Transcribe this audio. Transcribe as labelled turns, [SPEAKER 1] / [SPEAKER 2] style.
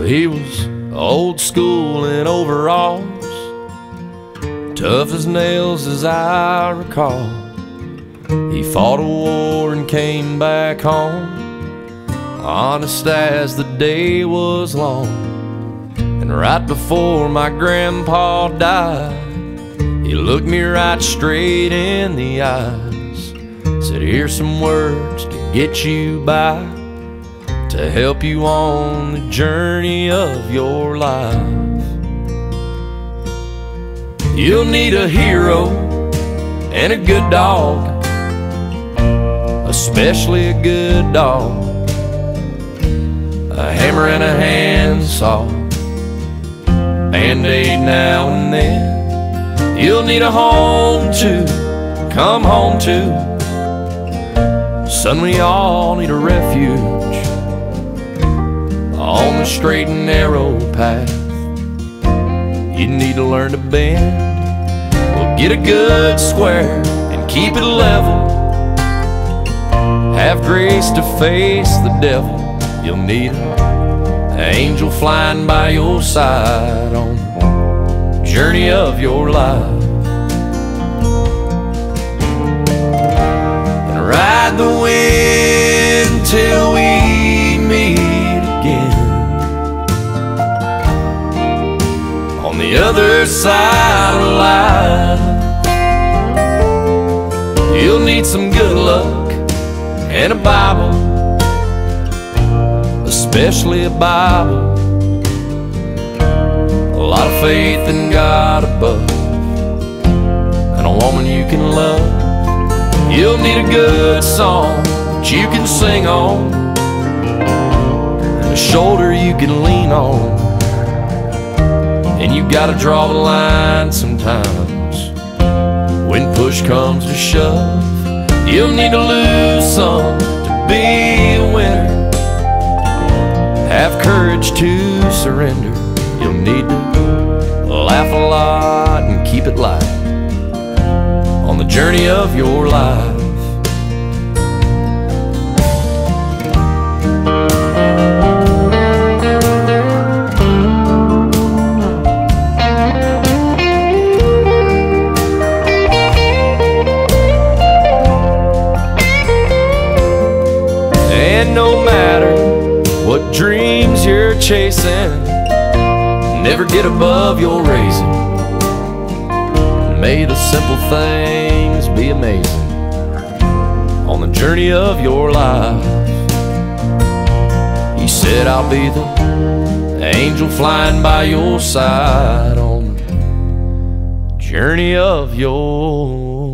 [SPEAKER 1] He was old school in overalls, tough as nails as I recall. He fought a war and came back home, honest as the day was long. And right before my grandpa died, he looked me right straight in the eyes, said, "Here's some words to get you by, to help you on the journey of your life. You'll need a hero and a good dog, especially a good dog, a hammer and a handsaw, Band-Aid now and then. You'll need a home to come home to. Son, we all need a refuge on the straight and narrow path. You need to learn to bend. Well, get a good square and keep it level. Have grace to face the devil. You'll need an angel flying by your side on the journey of your life. And ride the wind till we meet again on the other side of life. You'll need some good luck and a Bible, especially a Bible, a lot of faith in God above, and a woman you can love. You'll need a good song that you can sing on, and a shoulder you can lean on. And you gotta draw the line sometimes when push comes to shove. You'll need to lose some to be a winner. Have courage to surrender. You'll need to laugh a lot and keep it light on the journey of your life. And no matter what dreams you're chasing, never get above your raising. May the simple things be amazing on the journey of your life. He said, I'll be the angel flying by your side on the journey of your